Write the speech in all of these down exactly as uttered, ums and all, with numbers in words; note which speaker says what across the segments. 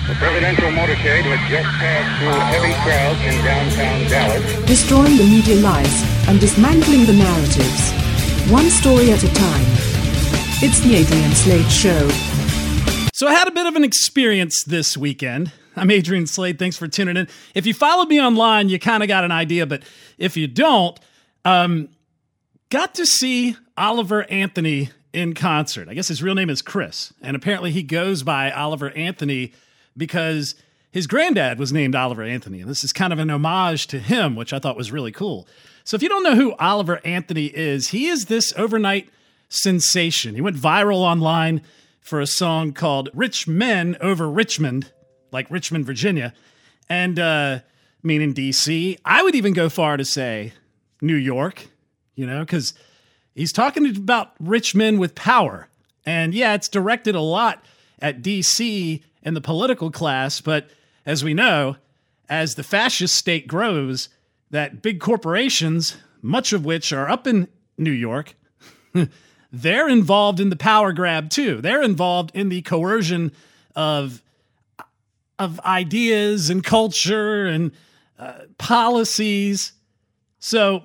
Speaker 1: The presidential motorcade had just passed through heavy crowds in downtown Dallas.
Speaker 2: Destroying the media lies and dismantling the narratives. One story at a time. It's the Adrian Slade Show.
Speaker 3: So I had a bit of an experience this weekend. I'm Adrian Slade. Thanks for tuning in. If you followed me online, you kind of got an idea, but if you don't, um, got to see Oliver Anthony in concert. I guess his real name is Chris, and apparently he goes by Oliver Anthony because his granddad was named Oliver Anthony, and this is kind of an homage to him, which I thought was really cool. So if you don't know who Oliver Anthony is, he is this overnight sensation. He went viral online for a song called Rich Men Over Richmond, like Richmond, Virginia, and uh, meaning D C. I would even go far to say New York, you know, because he's talking about rich men with power. And yeah, it's directed a lot at D C and the political class, but as we know, as the fascist state grows, that big corporations, much of which are up in New York, they're involved in the power grab too. They're involved in the coercion of, of ideas and culture and uh, policies. So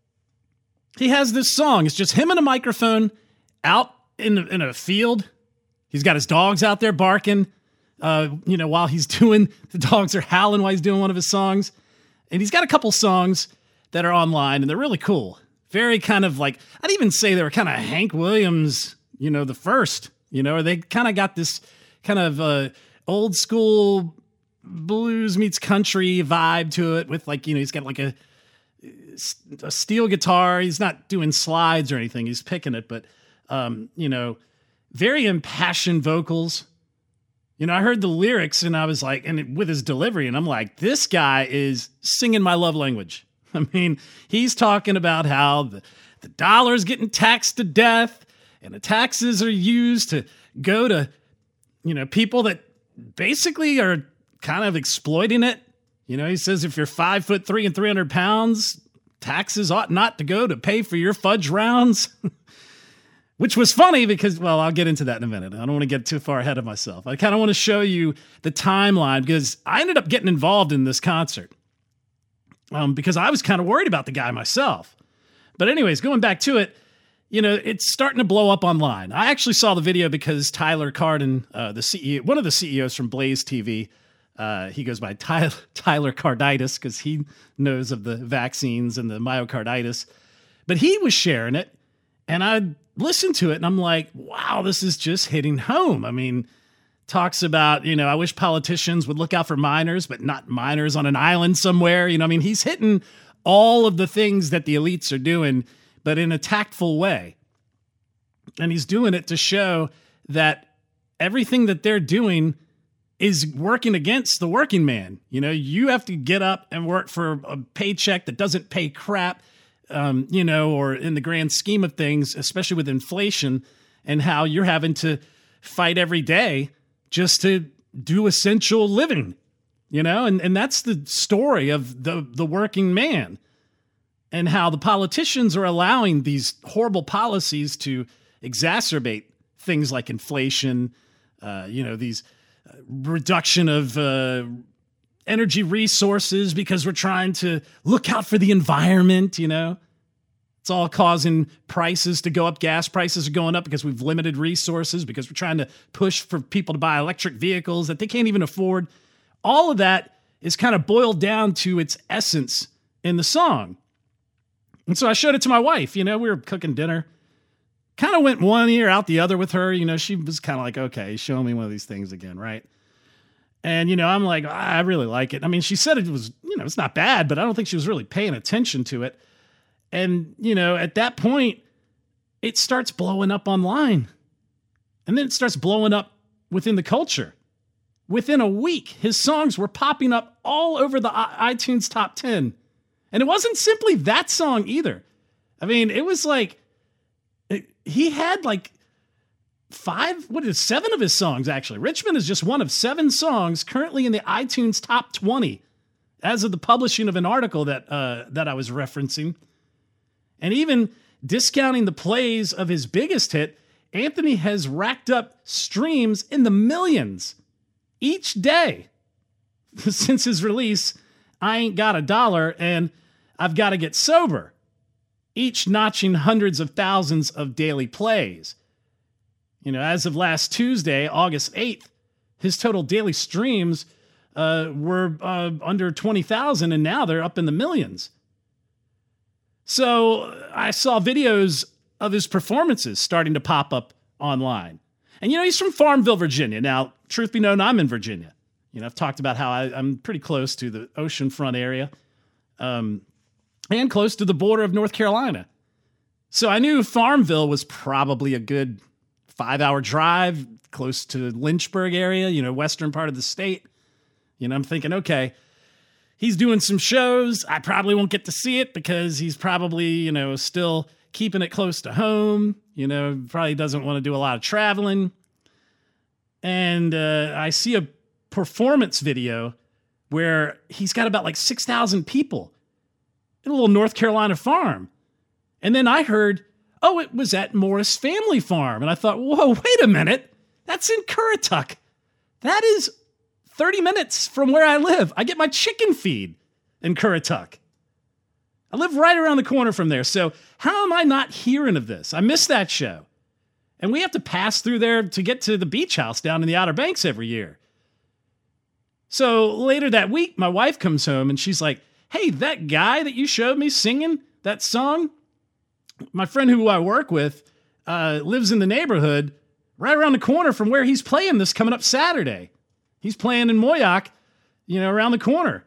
Speaker 3: he has this song. It's just him and a microphone out in, in a field. He's got his dogs out there barking. Uh, you know, while he's doing, the dogs are howling while he's doing one of his songs. And he's got a couple songs that are online, and they're really cool. Very kind of like, I'd even say they were kind of Hank Williams, you know, the first, you know, or they kind of got this kind of uh, old school blues meets country vibe to it with like, you know, he's got like a, a steel guitar. He's not doing slides or anything. He's picking it, but, um, you know, very impassioned vocals. You know, I heard the lyrics and I was like, and it, with his delivery, and I'm like, this guy is singing my love language. I mean, he's talking about how the, the dollar's getting taxed to death and the taxes are used to go to, you know, people that basically are kind of exploiting it. You know, he says if you're five foot three and three hundred pounds, taxes ought not to go to pay for your fudge rounds. Which was funny because, well, I'll get into that in a minute. I don't want to get too far ahead of myself. I kind of want to show you the timeline because I ended up getting involved in this concert um, because I was kind of worried about the guy myself. But anyways, going back to it, you know, it's starting to blow up online. I actually saw the video because Tyler Cardin, uh, the C E O, one of the C E Os from Blaze T V, uh, he goes by Tyler, Tyler Carditis because he knows of the vaccines and the myocarditis. But he was sharing it, and I listened to it and I'm like, wow, this is just hitting home. I mean, talks about, you know, I wish politicians would look out for minors, but not minors on an island somewhere. You know, I mean, he's hitting all of the things that the elites are doing, but in a tactful way. And he's doing it to show that everything that they're doing is working against the working man. You know, you have to get up and work for a paycheck that doesn't pay crap. Um, you know, or in the grand scheme of things, especially with inflation and how you're having to fight every day just to do essential living, you know, and, and that's the story of the, the working man and how the politicians are allowing these horrible policies to exacerbate things like inflation, uh, you know, these uh, reduction of uh, energy resources because we're trying to look out for the environment, you know. It's all causing prices to go up. Gas prices are going up because we've limited resources, because we're trying to push for people to buy electric vehicles that they can't even afford. All of that is kind of boiled down to its essence in the song. And so I showed it to my wife. You know, we were cooking dinner. Kind of went one ear out the other with her. You know, she was kind of like, okay, show me one of these things again, right? And, you know, I'm like, ah, I really like it. I mean, she said it was, you know, it's not bad, but I don't think she was really paying attention to it. And, you know, at that point, it starts blowing up online. And then it starts blowing up within the culture. Within a week, his songs were popping up all over the iTunes top ten. And it wasn't simply that song either. I mean, it was like, it, he had like five, what is it, seven of his songs, actually. Richmond is just one of seven songs currently in the iTunes top twenty as of the publishing of an article that uh, that I was referencing. And even discounting the plays of his biggest hit, Anthony has racked up streams in the millions. each day since his release, I ain't got a dollar and I've got to get sober, each notching hundreds of thousands of daily plays. You know, as of last Tuesday, August eighth, his total daily streams uh, were uh, under twenty thousand, and now they're up in the millions. So I saw videos of his performances starting to pop up online. And, you know, he's from Farmville, Virginia. Now, truth be known, I'm in Virginia. You know, I've talked about how I, I'm pretty close to the oceanfront area um, and close to the border of North Carolina. So I knew Farmville was probably a good five-hour drive close to Lynchburg area, you know, western part of the state. You know, I'm thinking, okay, he's doing some shows. I probably won't get to see it because he's probably, you know, still keeping it close to home. You know, probably doesn't want to do a lot of traveling. And uh, I see a performance video where he's got about like six thousand people in a little North Carolina farm. And then I heard, oh, it was at Morris Family Farm. And I thought, whoa, wait a minute. That's in Currituck. That is thirty minutes from where I live. I get my chicken feed in Currituck. I live right around the corner from there. So how am I not hearing of this? I missed that show. And we have to pass through there to get to the beach house down in the Outer Banks every year. So later that week, my wife comes home and she's like, hey, that guy that you showed me singing that song, my friend who I work with uh, lives in the neighborhood right around the corner from where he's playing this coming up Saturday. He's playing in Moyock, you know, around the corner.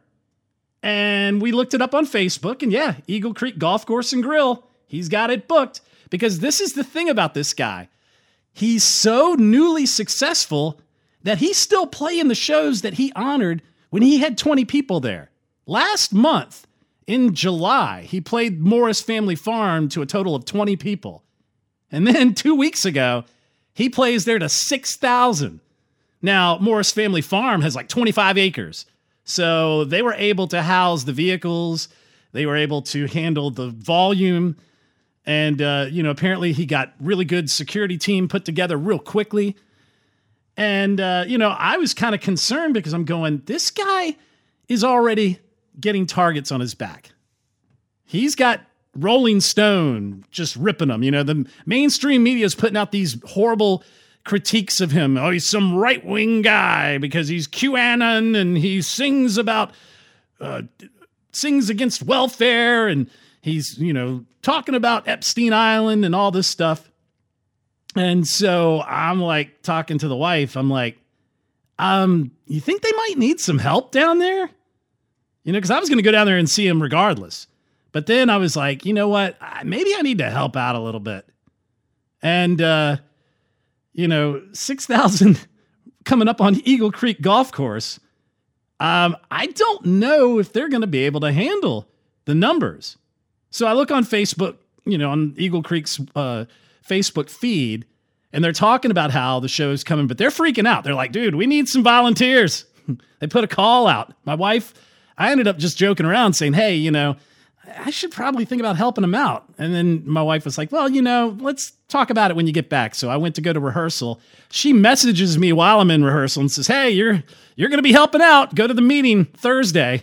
Speaker 3: And we looked it up on Facebook, and yeah, Eagle Creek Golf Course and Grill, he's got it booked. Because this is the thing about this guy. He's so newly successful that he's still playing the shows that he honored when he had twenty people there. Last month, in July, he played Morris Family Farm to a total of twenty people. And then two weeks ago, he plays there to six thousand. Now, Morris Family Farm has like twenty-five acres. So they were able to house the vehicles. They were able to handle the volume. And, uh, you know, apparently he got really good security team put together real quickly. And, uh, you know, I was kind of concerned because I'm going, this guy is already getting targets on his back. He's got Rolling Stone just ripping him. You know, the mainstream media is putting out these horrible critiques of him. Oh, he's some right-wing guy because he's QAnon and he sings about, uh, sings against welfare and he's, you know, talking about Epstein Island and all this stuff. And so I'm like talking to the wife. I'm like, um, you think they might need some help down there? You know, because I was going to go down there and see him regardless. But then I was like, you know what? Maybe I need to help out a little bit. And, uh, you know, six thousand coming up on Eagle Creek Golf Course. Um, I don't know if they're going to be able to handle the numbers. So I look on Facebook, you know, on Eagle Creek's uh, Facebook feed, and they're talking about how the show is coming, but they're freaking out. They're like, dude, we need some volunteers. They put a call out. My wife, I ended up just joking around saying, hey, you know, I should probably think about helping them out. And then my wife was like, well, you know, let's talk about it when you get back. So I went to go to rehearsal. She messages me while I'm in rehearsal and says, hey, you're you're going to be helping out. Go to the meeting Thursday.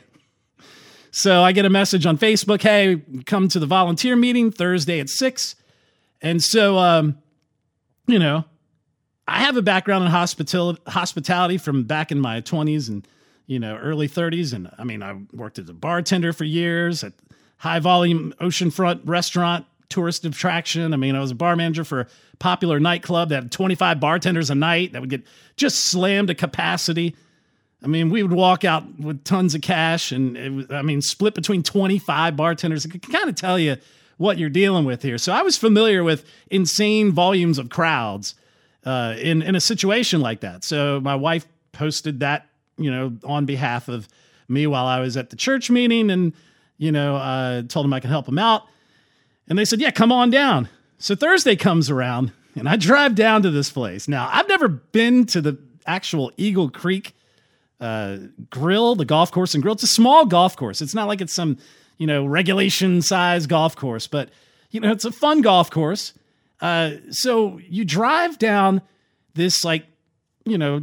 Speaker 3: So I get a message on Facebook, hey, come to the volunteer meeting Thursday at six. And so, um, you know, I have a background in hospitality, hospitality from back in my twenties and, you know, early thirties. And I mean, I worked as a bartender for years at high volume oceanfront restaurant, tourist attraction. I mean, I was a bar manager for a popular nightclub that had twenty-five bartenders a night that would get just slammed to capacity. I mean, we would walk out with tons of cash and it was, I mean, split between twenty-five bartenders. It can kind of tell you what you're dealing with here. So I was familiar with insane volumes of crowds uh, in, in a situation like that. So my wife posted that, you know, on behalf of me while I was at the church meeting and, you know, uh, told them I could help them out. And they said, yeah, come on down. So Thursday comes around and I drive down to this place. Now, I've never been to the actual Eagle Creek uh, Grill, the golf course and grill. It's a small golf course. It's not like it's some, you know, regulation size golf course, but, you know, it's a fun golf course. Uh, so you drive down this like, you know,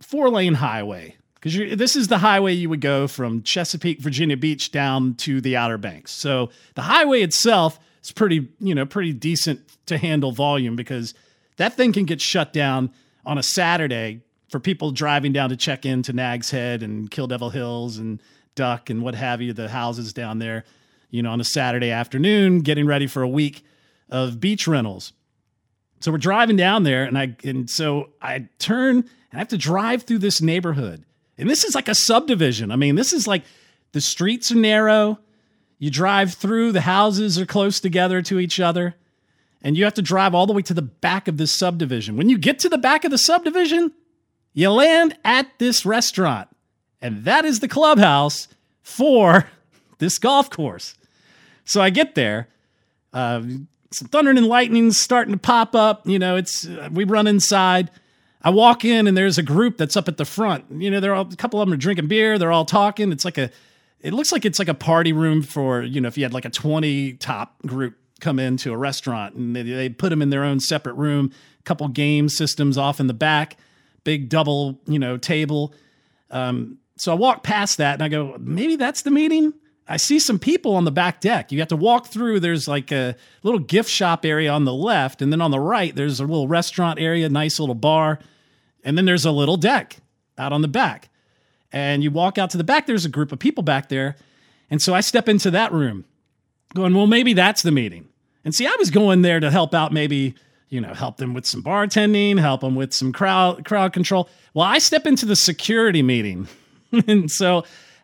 Speaker 3: four lane highway. Because this is the highway you would go from Chesapeake, Virginia Beach down to the Outer Banks. So the highway itself is pretty, you know, pretty decent to handle volume because that thing can get shut down on a Saturday for people driving down to check in to Nags Head and Kill Devil Hills and Duck and what have you, the houses down there, you know, on a Saturday afternoon, getting ready for a week of beach rentals. So we're driving down there and I, and so I turn and I have to drive through this neighborhood. And this is like a subdivision. I mean, this is like the streets are narrow. You drive through, the houses are close together to each other, and you have to drive all the way to the back of this subdivision. When you get to the back of the subdivision, you land at this restaurant, and that is the clubhouse for this golf course. So I get there, uh, some thunder and lightning's starting to pop up. You know, it's uh, we run inside. I walk in and there's a group that's up at the front. You know, they're all, a couple of them are drinking beer. They're all talking. It's like a, it looks like it's like a party room for, you know, if you had like a twenty top group come into a restaurant and they, they put them in their own separate room, a couple game systems off in the back, big double, you know, table. Um, so I walk past that and I go, maybe that's the meeting. I see some people on the back deck. You have to walk through. There's like a little gift shop area on the left. And then on the right, there's a little restaurant area, nice little bar. And then there's a little deck out on the back. And you walk out to the back, there's a group of people back there. And so I step into that room going, well, maybe that's the meeting. And see, I was going there to help out, maybe, you know, help them with some bartending, help them with some crowd crowd control. Well, I step into the security meeting. And so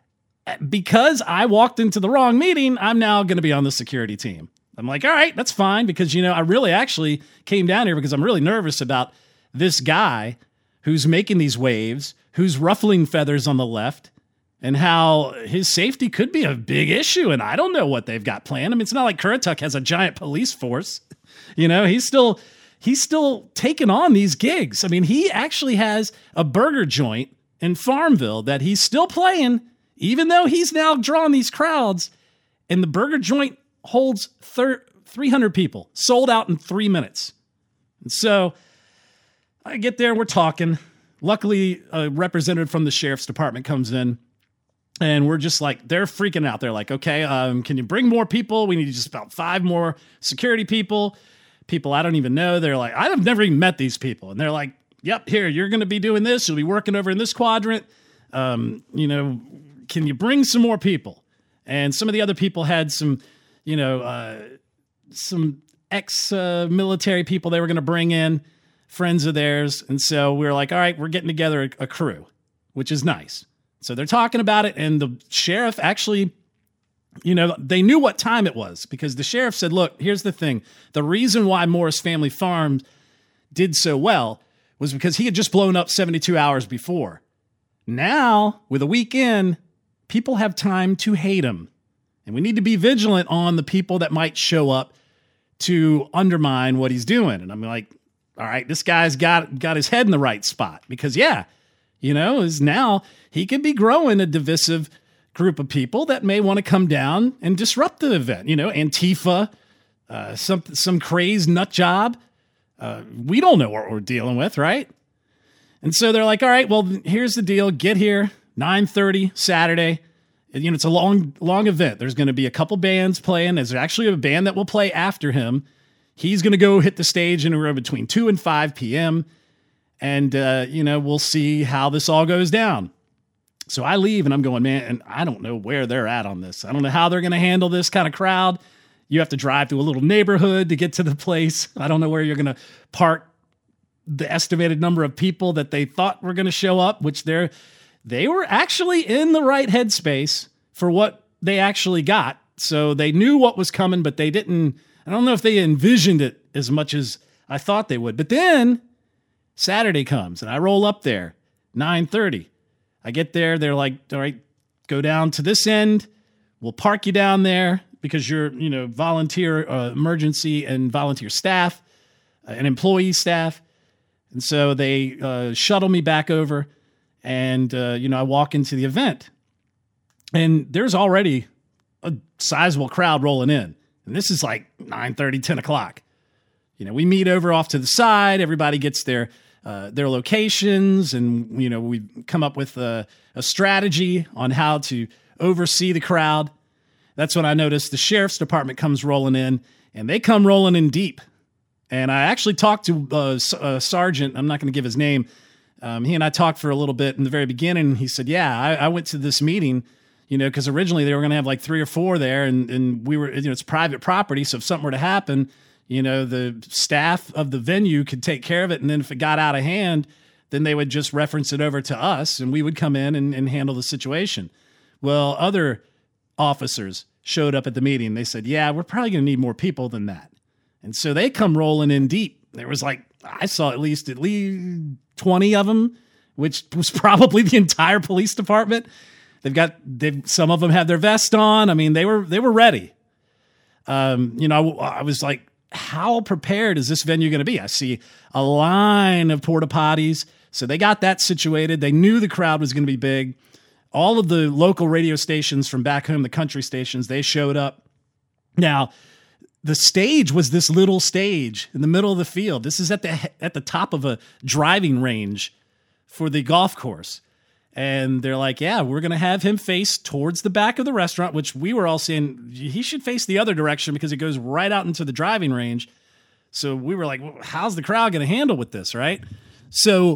Speaker 3: because I walked into the wrong meeting, I'm now going to be on the security team. I'm like, all right, that's fine. Because, you know, I really actually came down here because I'm really nervous about this guy who's making these waves, who's ruffling feathers on the left, and how his safety could be a big issue. And I don't know what they've got planned. I mean, it's not like Currituck has a giant police force. You know, he's still he's still taking on these gigs. I mean, he actually has a burger joint in Farmville that he's still playing, even though he's now drawing these crowds. And the burger joint holds three hundred people, sold out in three minutes. And so I get there and we're talking. Luckily, a representative from the sheriff's department comes in and we're just like, they're freaking out. They're like, okay, um, can you bring more people? We need just about five more security people. People I don't even know. They're like, I've never even met these people. And they're like, yep, here, you're going to be doing this. You'll be working over in this quadrant. Um, you know, can you bring some more people? And some of the other people had some, you know, uh, some ex-military uh, people they were going to bring in, friends of theirs. And so we were like, all right, we're getting together a, a crew, which is nice. So they're talking about it. And the sheriff actually, you know, they knew what time it was because the sheriff said, look, here's the thing. The reason why Morris Family Farms did so well was because he had just blown up seventy-two hours before. Now, with a weekend, people have time to hate him. And we need to be vigilant on the people that might show up to undermine what he's doing. And I'm like, all right, this guy's got got his head in the right spot because, yeah, you know, is now he could be growing a divisive group of people that may want to come down and disrupt the event. You know, Antifa, uh, some some crazed nut job. Uh, we don't know what we're dealing with, right? And so they're like, all right, well, here's the deal. Get here, nine thirty Saturday. You know, it's a long, long event. There's going to be a couple bands playing. There's actually a band that will play after him. He's going to go hit the stage anywhere between two and five p.m. And, uh, you know, we'll see how this all goes down. So I leave and I'm going, man, and I don't know where they're at on this. I don't know how they're going to handle this kind of crowd. You have to drive through a little neighborhood to get to the place. I don't know where you're going to park the estimated number of people that they thought were going to show up, which they're, they were actually in the right headspace for what they actually got. So they knew what was coming, but they didn't, I don't know if they envisioned it as much as I thought they would. But then Saturday comes and I roll up there, nine thirty. I get there. They're like, all right, go down to this end. We'll park you down there because you're, you know, volunteer, uh, emergency and volunteer staff, uh, and employee staff. And so they uh, shuttle me back over and, uh, you know, I walk into the event and there's already a sizable crowd rolling in. And this is like nine thirty, ten o'clock. You know, we meet over off to the side. Everybody gets their uh, their locations, and you know we come up with a, a strategy on how to oversee the crowd. That's when I noticed the sheriff's department comes rolling in, and they come rolling in deep. And I actually talked to uh, a sergeant. I'm not going to give his name. Um, he and I talked for a little bit in the very beginning. He said, "Yeah, I, I went to this meeting." You know, because originally they were going to have like three or four there, and, and we were, you know, it's private property. So if something were to happen, you know, the staff of the venue could take care of it. And then if it got out of hand, then they would just reference it over to us, and we would come in and, and handle the situation. Well, other officers showed up at the meeting. They said, yeah, we're probably going to need more people than that. And so they come rolling in deep. There was like, I saw at least at least twenty of them, which was probably the entire police department. They've got, they've, some of them had their vest on. I mean, they were, they were ready. Um, you know, I, I was like, how prepared is this venue going to be? I see a line of porta potties. So they got that situated. They knew the crowd was going to be big. All of the local radio stations from back home, the country stations, they showed up. Now, the stage was this little stage in the middle of the field. This is at the, at the top of a driving range for the golf course. And they're like, yeah, we're going to have him face towards the back of the restaurant, which we were all saying he should face the other direction because it goes right out into the driving range. So we were like, well, how's the crowd going to handle with this, right? So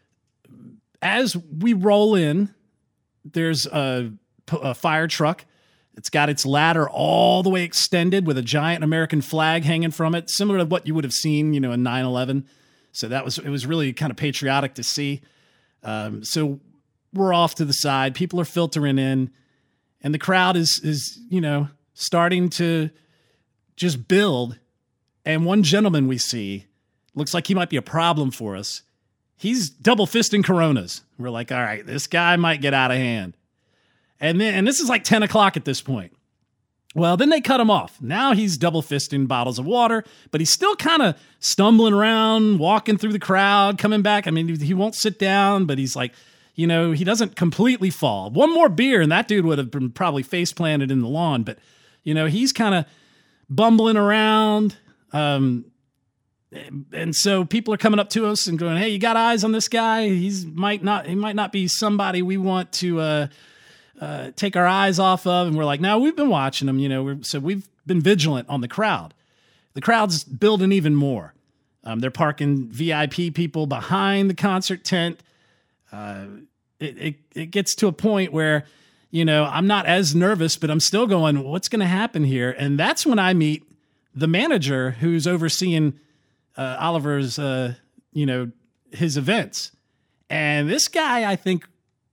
Speaker 3: as we roll in, there's a, a fire truck. It's got its ladder all the way extended with a giant American flag hanging from it, similar to what you would have seen, you know, in nine eleven. So that was, it was really kind of patriotic to see. Um, so we're off to the side. People are filtering in, and the crowd is, is, you know, starting to just build. And one gentleman we see looks like he might be a problem for us. He's double fisting Coronas. We're like, all right, this guy might get out of hand. And then, and this is like ten o'clock at this point. Well, then they cut him off. Now he's double fisting bottles of water, but he's still kind of stumbling around, walking through the crowd, coming back. I mean, he won't sit down, but he's like, you know, he doesn't completely fall. One more beer, and that dude would have been probably face planted in the lawn. But, you know, he's kind of bumbling around. Um, and so people are coming up to us and going, hey, you got eyes on this guy? He's might not, he might not be somebody we want to uh, uh, take our eyes off of. And we're like, no, we've been watching him. You know, we're, so we've been vigilant on the crowd. The crowd's building even more. Um, they're parking V I P people behind the concert tent. Uh, it, it, it gets to a point where, you know, I'm not as nervous, but I'm still going, what's going to happen here? And that's when I meet the manager who's overseeing uh, Oliver's, uh, you know, his events. And this guy, I think,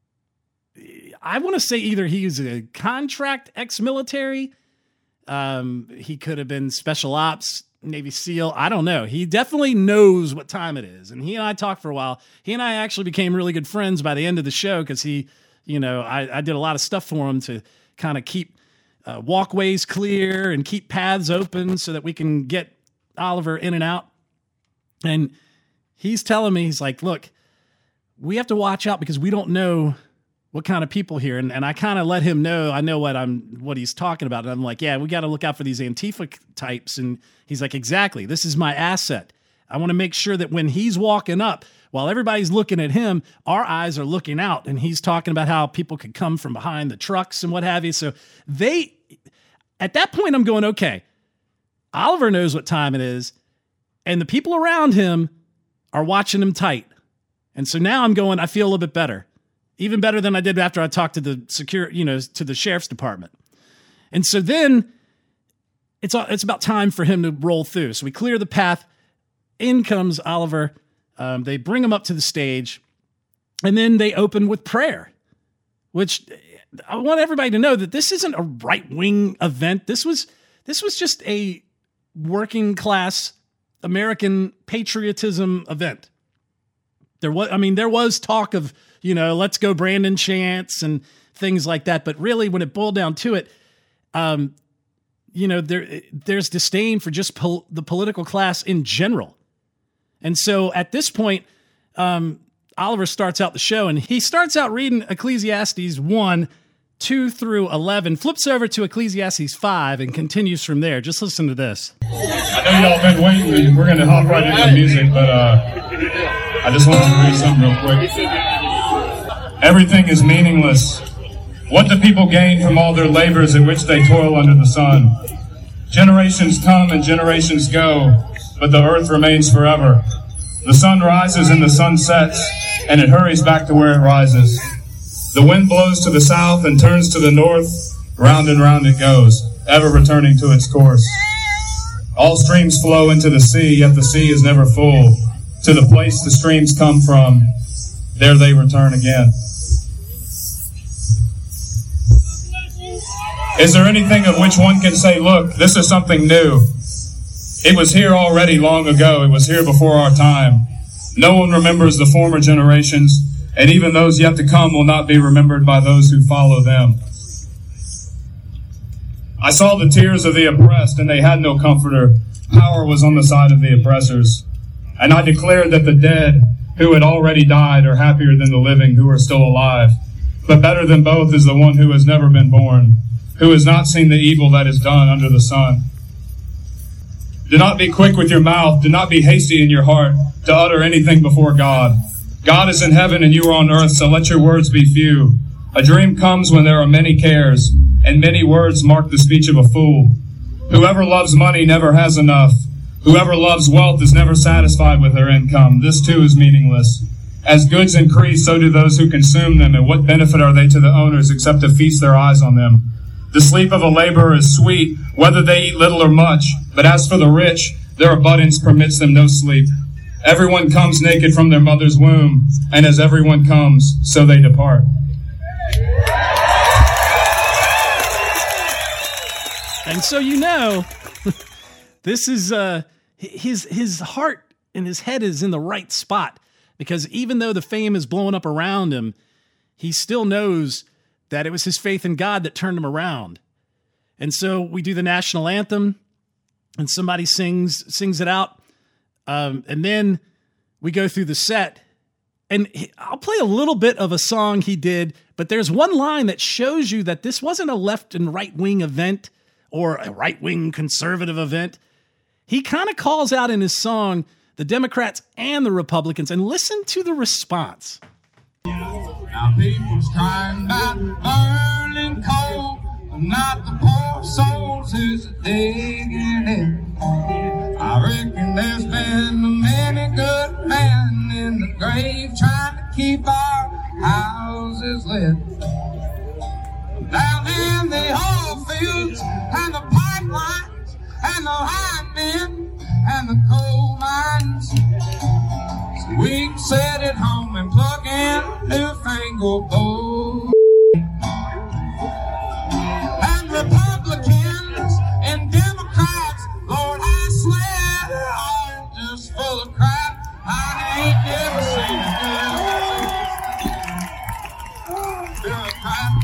Speaker 3: I want to say either he's a contract ex-military. Um, he could have been special ops, Navy SEAL. I don't know. He definitely knows what time it is. And he and I talked for a while. He and I actually became really good friends by the end of the show because he, you know, I, I did a lot of stuff for him to kind of keep uh, walkways clear and keep paths open so that we can get Oliver in and out. And he's telling me, he's like, look, we have to watch out because we don't know what kind of people here. And, and I kind of let him know, I know what I'm, what he's talking about. And I'm like, yeah, we got to look out for these Antifa types. And he's like, exactly. This is my asset. I want to make sure that when he's walking up, while everybody's looking at him, our eyes are looking out. And he's talking about how people could come from behind the trucks and what have you. So they, at that point, I'm going, okay, Oliver knows what time it is. And the people around him are watching him tight. And so now I'm going, I feel a little bit better. Even better than I did after I talked to the secure, you know, to the sheriff's department. And so then it's it's about time for him to roll through. So we clear the path. In comes Oliver. Um, they bring him up to the stage, and then they open with prayer, which I want everybody to know that this isn't a right-wing event. This was this was just a working-class American patriotism event. There was, I mean, there was talk of, you know, let's go Brandon chants and things like that. But really, when it boiled down to it, um, you know, there there's disdain for just pol- the political class in general. And so at this point, um, Oliver starts out the show, and he starts out reading Ecclesiastes one, two through eleven, flips over to Ecclesiastes five, and continues from there. Just listen to this.
Speaker 4: I know y'all been waiting. We're going to hop right into the music, but uh, I just wanted to read something real quick. Everything is meaningless. What do people gain from all their labors in which they toil under the sun? Generations come and generations go, but the earth remains forever. The sun rises and the sun sets, and it hurries back to where it rises. The wind blows to the south and turns to the north, round and round it goes, ever returning to its course. All streams flow into the sea, yet the sea is never full. To the place the streams come from, there they return again. Is there anything of which one can say, look, this is something new? It was here already long ago. It was here before our time. No one remembers the former generations, and even those yet to come will not be remembered by those who follow them. I saw the tears of the oppressed, and they had no comforter. Power was on the side of the oppressors. And I declared that the dead who had already died are happier than the living who are still alive. But better than both is the one who has never been born, who has not seen the evil that is done under the sun. Do not be quick with your mouth. Do not be hasty in your heart to utter anything before God. God is in heaven and you are on earth, so let your words be few. A dream comes when there are many cares, and many words mark the speech of a fool. Whoever loves money never has enough. Whoever loves wealth is never satisfied with their income. This too is meaningless. As goods increase, so do those who consume them, and what benefit are they to the owners except to feast their eyes on them? The sleep of a laborer is sweet, whether they eat little or much. But as for the rich, their abundance permits them no sleep. Everyone comes naked from their mother's womb, and as everyone comes, so they depart.
Speaker 3: And so you know, this is uh, his his heart and his head is in the right spot, because even though the fame is blowing up around him, he still knows that it was his faith in God that turned him around. And so we do the national anthem, and somebody sings sings it out, um, and then we go through the set. And he, I'll play a little bit of a song he did, but there's one line that shows you that this wasn't a left and right wing event or a right wing conservative event. He kind of calls out in his song the Democrats and the Republicans, and listen to the response.
Speaker 5: Now people's crying about burning coal, not the poor souls who's digging in. I reckon there's been many good men in the grave trying to keep our houses lit. Down in the oil fields and the pipelines and the linemen and the coal mines, so we can sit at home and plug in newfangled bull. And Republicans and Democrats, Lord, I swear, are just full of crap. I ain't never seen them. Full of crap.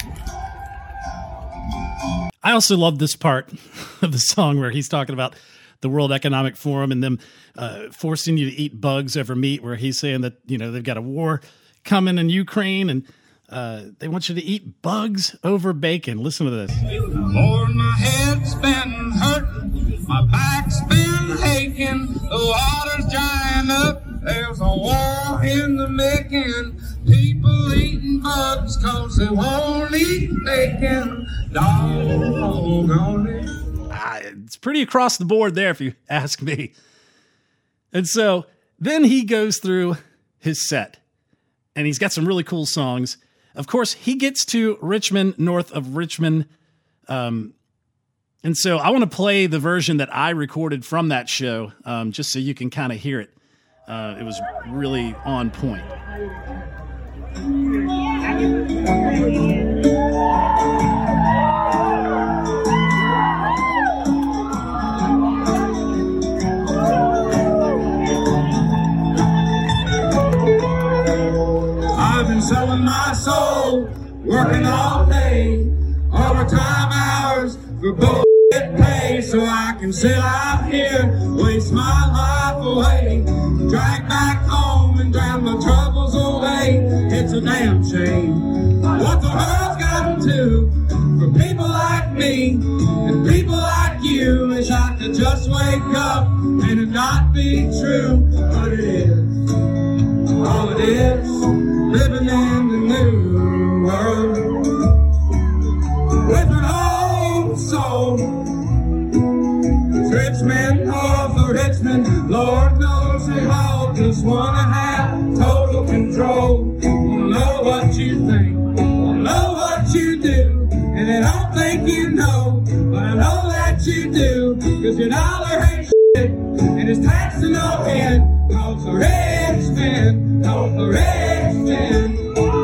Speaker 3: I also love this part of the song where he's talking about the World Economic Forum and them uh, forcing you to eat bugs over meat, where he's saying that, you know, they've got a war coming in Ukraine and uh, they want you to eat bugs over bacon. Listen to this.
Speaker 5: Lord, my head's been hurting, my back's been aching, the water's drying up, there's a war in the making, people eating bugs cause they won't eat bacon, doggone it.
Speaker 3: Ah, it's pretty across the board there, if you ask me. And so then he goes through his set, and he's got some really cool songs. Of course, he gets to Richmond, north of Richmond. Um, and so I want to play the version that I recorded from that show, um, just so you can kind of hear it. Uh, it was really on point.
Speaker 5: I've been selling my soul, working all day, overtime hours for bullshit pay, so I can sit out here, waste my life away, drag back home and drown my troubles away. It's a damn shame what the world's gotten to for people like me and people like you. Wish I could just wake up and it not be true, but it is. world. With an old soul, rich men of the rich men, Lord knows they all just wanna have total control. Wanna know what you think, wanna know what you do, and I don't think you know, but I know that you do, cause your dollar ain't shit, and it's taxed to no end, cause the rich men, cause the rich men.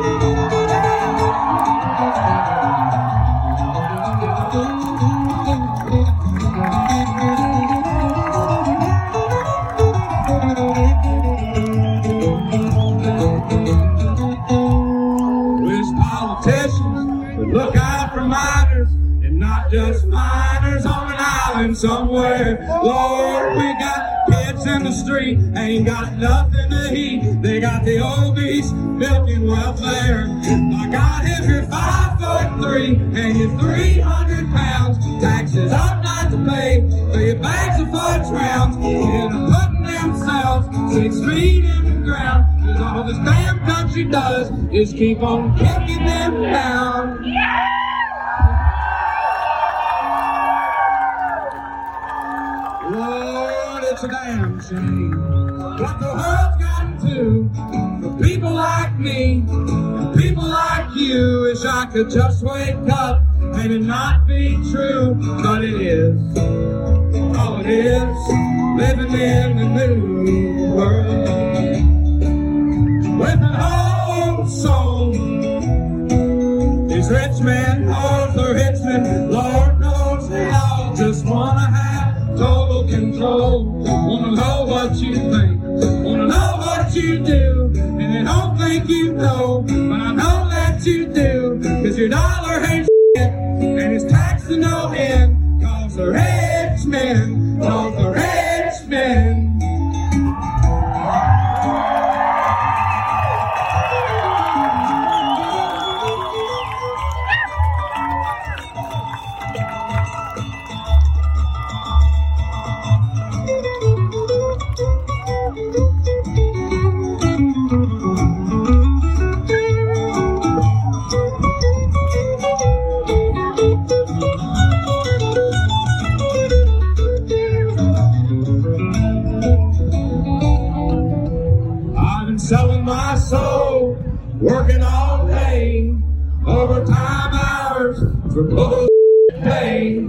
Speaker 5: Look out for miners, and not just miners on an island somewhere. Lord, we got kids in the street, ain't got nothing to eat. They got the obese milking welfare. My God, if you're five foot three and you're three hundred pounds, taxes ought not to pay for your bags of fudge rounds. And are putting themselves six feet in the ground. Cause all this damn country does is keep on kicking them down. Lord, it's a damn shame what the world's gotten to for people like me and people like you. Wish I could just wake up and it not be true, but it is. Oh, it is living in the new world. With an old soul, these rich men, all the rich men, Lord knows they all just wanna have total control. Wanna know what you think, wanna know what you do, and I don't think you know, but I know that you do, cause your dollar ain't shit, and it's taxed to no end, cause the rich men, cause the rich men. Selling my soul, working all day, overtime hours for bullshit pay.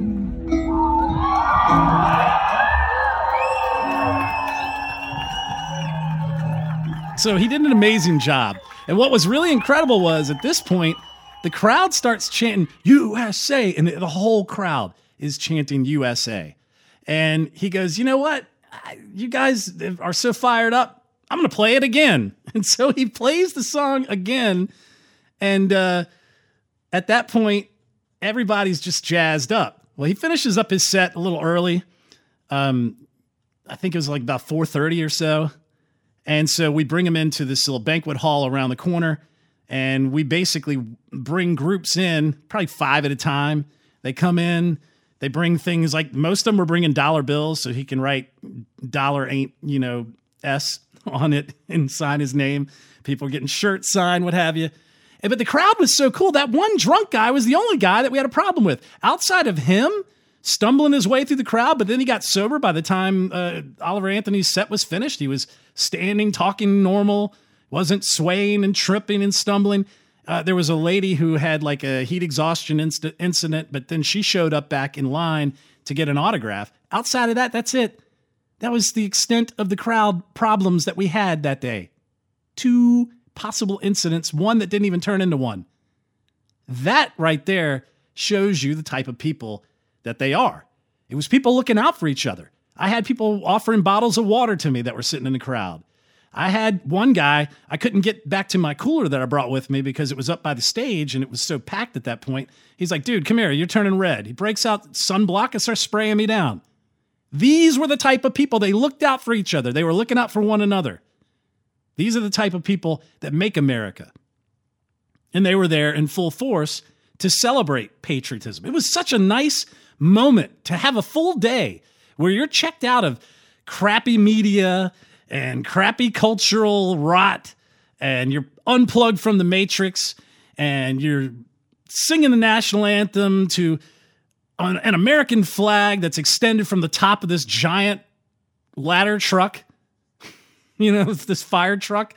Speaker 3: So he did an amazing job. And what was really incredible was at this point, the crowd starts chanting U S A, and the whole crowd is chanting U S A. And he goes, you know what? You guys are so fired up. I'm going to play it again. And so he plays the song again. And uh, at that point, everybody's just jazzed up. Well, he finishes up his set a little early. Um, I think it was like about four thirty or so. And so we bring him into this little banquet hall around the corner. And we basically bring groups in, probably five at a time. They come in. They bring things like, most of them were bringing dollar bills so he can write dollar ain't, you know, S on it and sign his name. People were getting shirts signed, what have you. But the crowd was so cool. That one drunk guy was the only guy that we had a problem with. Outside of him stumbling his way through the crowd, but then he got sober by the time uh, Oliver Anthony's set was finished. He was standing, talking normal, wasn't swaying and tripping and stumbling. Uh, there was a lady who had like a heat exhaustion inst- incident, but then she showed up back in line to get an autograph. Outside of that, that's it. That was the extent of the crowd problems that we had that day. Two possible incidents, one that didn't even turn into one. That right there shows you the type of people that they are. It was people looking out for each other. I had people offering bottles of water to me that were sitting in the crowd. I had one guy, I couldn't get back to my cooler that I brought with me because it was up by the stage and it was so packed at that point. He's like, dude, come here, you're turning red. He breaks out sunblock and starts spraying me down. These were the type of people, they looked out for each other. They were looking out for one another. These are the type of people that make America. And they were there in full force to celebrate patriotism. It was such a nice moment to have a full day where you're checked out of crappy media and crappy cultural rot and you're unplugged from the matrix and you're singing the national anthem to an, an American flag that's extended from the top of this giant ladder truck, you know, this fire truck.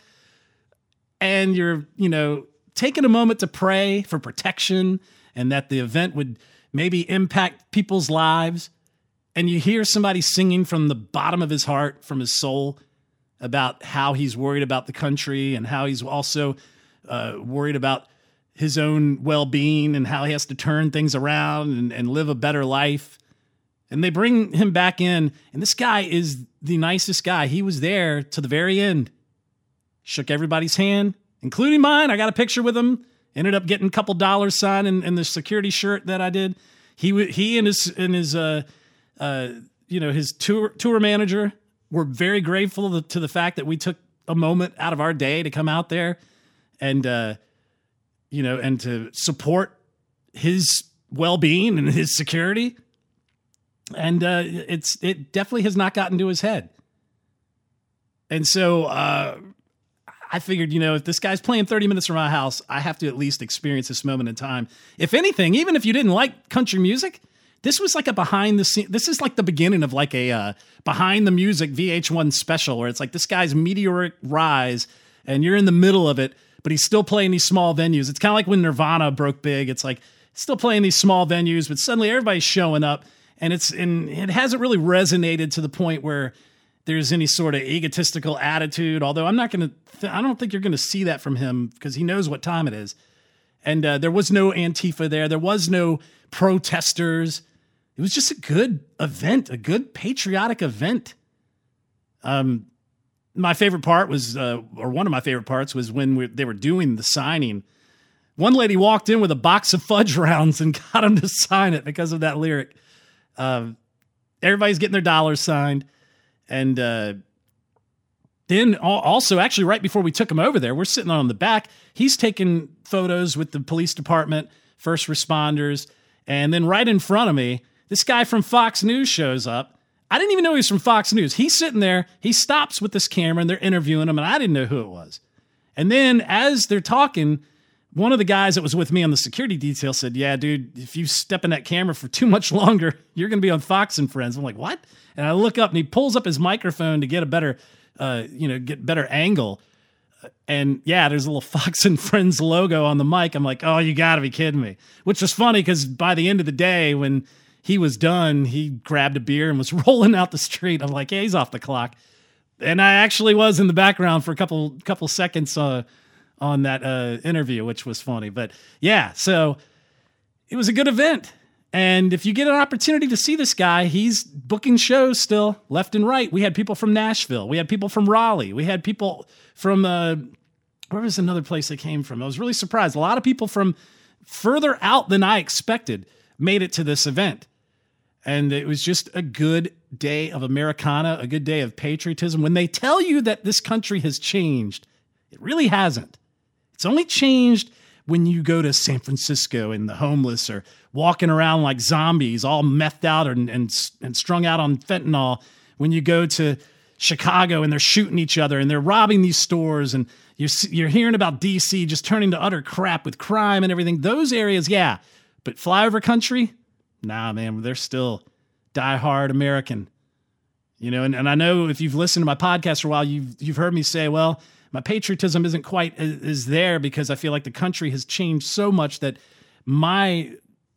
Speaker 3: And you're, you know, taking a moment to pray for protection and that the event would maybe impact people's lives. And you hear somebody singing from the bottom of his heart, from his soul, about how he's worried about the country and how he's also uh, worried about his own well-being and how he has to turn things around and, and live a better life. And they bring him back in, and this guy is the nicest guy. He was there to the very end. Shook everybody's hand, including mine. I got a picture with him. Ended up getting a couple dollars signed in, in the security shirt that I did. He he and his and his uh uh you know his tour tour manager were very grateful to the, to the fact that we took a moment out of our day to come out there and uh you know and to support his well-being and his security. And uh, it's it definitely has not gotten to his head. And so uh, I figured, you know, if this guy's playing thirty minutes from my house, I have to at least experience this moment in time. If anything, even if you didn't like country music, this was like a behind the scene. This is like the beginning of like a uh, behind the music V H one special where it's like this guy's meteoric rise and you're in the middle of it, but he's still playing these small venues. It's kind of like when Nirvana broke big. It's like still playing these small venues, but suddenly everybody's showing up. And it's and it hasn't really resonated to the point where there's any sort of egotistical attitude. Although I'm not going to, th- I don't think you're going to see that from him because he knows what time it is. And uh, there was no Antifa there. There was no protesters. It was just a good event, a good patriotic event. Um, my favorite part was, uh, or one of my favorite parts was when we, they were doing the signing. One lady walked in with a box of fudge rounds and got him to sign it because of that lyric. Uh, everybody's getting their dollars signed. And uh, then also, actually, right before we took him over there, we're sitting on the back. He's taking photos with the police department, first responders. And then right in front of me, this guy from Fox News shows up. I didn't even know he was from Fox News. He's sitting there. He stops with this camera, and they're interviewing him, and I didn't know who it was. And then as they're talking, one of the guys that was with me on the security detail said, yeah, dude, if you step in that camera for too much longer, you're going to be on Fox and Friends. I'm like, what? And I look up and he pulls up his microphone to get a better, uh, you know, get better angle. And yeah, there's a little Fox and Friends logo on the mic. I'm like, oh, you got to be kidding me. Which was funny because by the end of the day, when he was done, he grabbed a beer and was rolling out the street. I'm like, yeah, he's off the clock. And I actually was in the background for a couple couple seconds uh, on that uh, interview, which was funny. But yeah, so it was a good event. And if you get an opportunity to see this guy, he's booking shows still left and right. We had people from Nashville. We had people from Raleigh. We had people from, uh, where was another place they came from? I was really surprised. A lot of people from further out than I expected made it to this event. And it was just a good day of Americana, a good day of patriotism. When they tell you that this country has changed, it really hasn't. It's only changed when you go to San Francisco and the homeless are walking around like zombies, all methed out and, and, and strung out on fentanyl. When you go to Chicago and they're shooting each other and they're robbing these stores and you're, you're hearing about D C just turning to utter crap with crime and everything. Those areas, yeah. But flyover country, nah, man, they're still diehard American. You know, and, and I know if you've listened to my podcast for a while, you've, you've heard me say, well, my patriotism isn't quite is there because I feel like the country has changed so much that my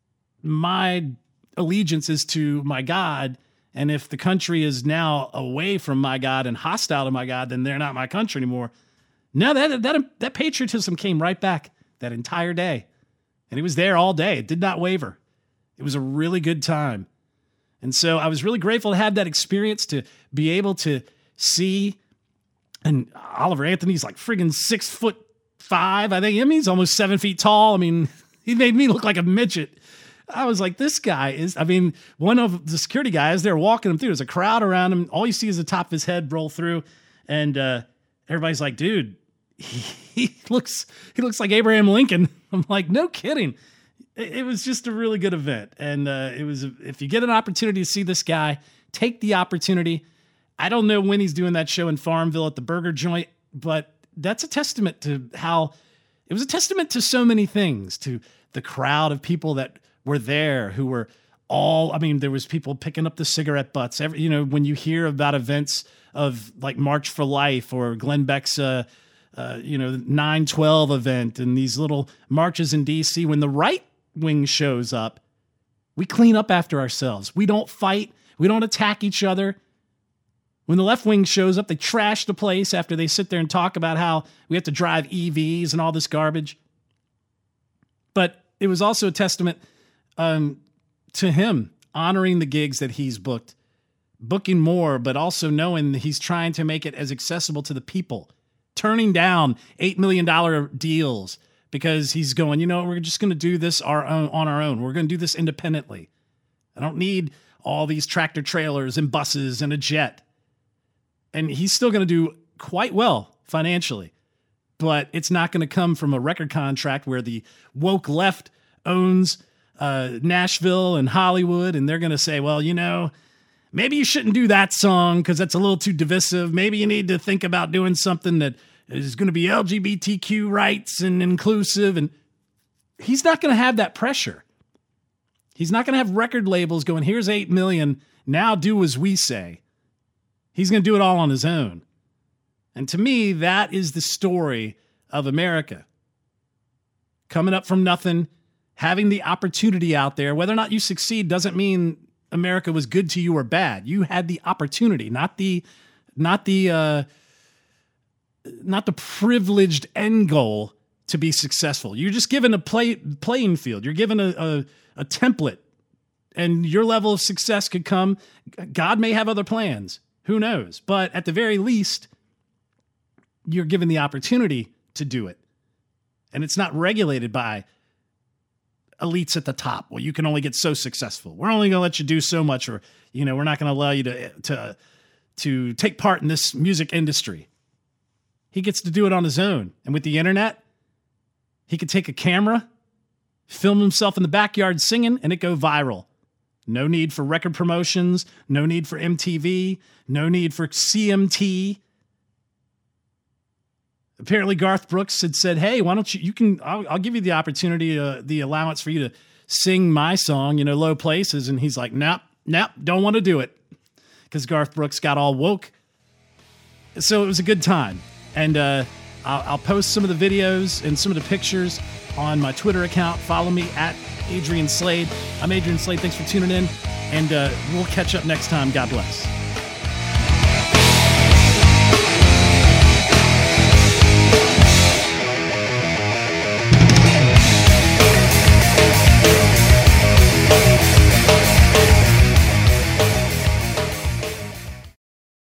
Speaker 3: my allegiance is to my God. And if the country is now away from my God and hostile to my God, then they're not my country anymore. No, that that that patriotism came right back that entire day. And it was there all day. It did not waver. It was a really good time. And so I was really grateful to have that experience, to be able to see. And Oliver Anthony's like friggin' six foot five. I think I mean, he's almost seven feet tall. I mean, he made me look like a midget. I was like, this guy is, I mean, one of the security guys, they're walking him through. There's a crowd around him. All you see is the top of his head roll through. And uh, everybody's like, dude, he, he looks he looks like Abraham Lincoln. I'm like, no kidding. It, it was just a really good event. And uh, it was, if you get an opportunity to see this guy, take the opportunity. I don't know when he's doing that show in Farmville at the burger joint, but that's a testament to how it was a testament to so many things, to the crowd of people that were there who were all, I mean, there was people picking up the cigarette butts. Every, you know, when you hear about events of like March for Life or Glenn Beck's, uh, uh, you know, nine twelve event and these little marches in D C, when the right wing shows up, we clean up after ourselves. We don't fight. We don't attack each other. When the left wing shows up, they trash the place after they sit there and talk about how we have to drive E Vs and all this garbage. But it was also a testament um, to him honoring the gigs that he's booked, booking more, but also knowing that he's trying to make it as accessible to the people, turning down eight million dollars deals because he's going, you know, we're just going to do this our own, on our own. We're going to do this independently. I don't need all these tractor trailers and buses and a jet. And he's still going to do quite well financially, but it's not going to come from a record contract where the woke left owns uh, Nashville and Hollywood, and they're going to say, well, you know, maybe you shouldn't do that song because that's a little too divisive. Maybe you need to think about doing something that is going to be L G B T Q rights and inclusive. And he's not going to have that pressure. He's not going to have record labels going, here's eight million, now do as we say. He's going to do it all on his own. And to me, that is the story of America. Coming up from nothing, having the opportunity out there. Whether or not you succeed doesn't mean America was good to you or bad. You had the opportunity, not the, not the, uh, not the privileged end goal to be successful. You're just given a play, playing field. You're given a, a, a template, and your level of success could come. God may have other plans. Who knows? But at the very least, you're given the opportunity to do it. And it's not regulated by elites at the top. Well, you can only get so successful. We're only going to let you do so much, or, you know, we're not going to allow you to, to, to take part in this music industry. He gets to do it on his own. And with the internet, he could take a camera, film himself in the backyard singing, and it go viral. No need for record promotions. No need for M T V. No need for C M T. Apparently, Garth Brooks had said, hey, why don't you, you can, I'll, I'll give you the opportunity, uh, the allowance for you to sing my song, you know, Low Places. And he's like, nope, nope, don't want to do it. Because Garth Brooks got all woke. So it was a good time. And uh, I'll, I'll post some of the videos and some of the pictures on my Twitter account. Follow me at Adrian Slade. I'm Adrian Slade. Thanks for tuning in, and uh, we'll catch up next time. God bless.